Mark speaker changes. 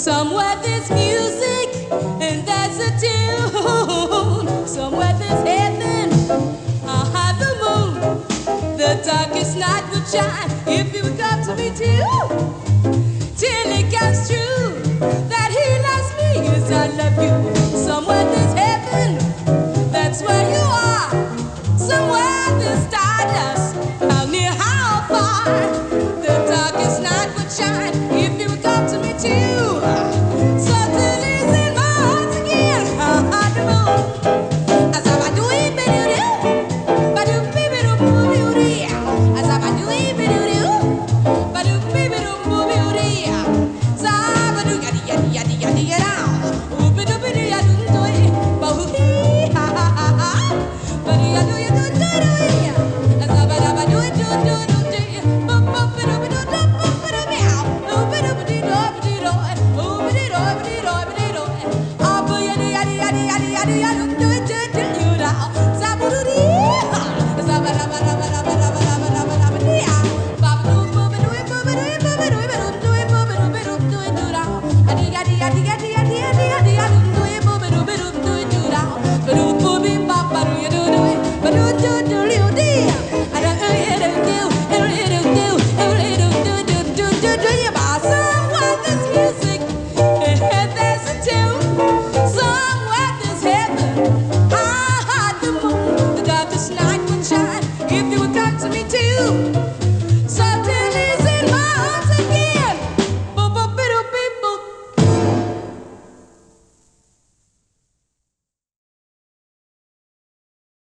Speaker 1: Somewhere there's music and there's a tune. Somewhere there's heaven, I'll have the moon. The darkest night would shine if you would come to me too. Till it comes true.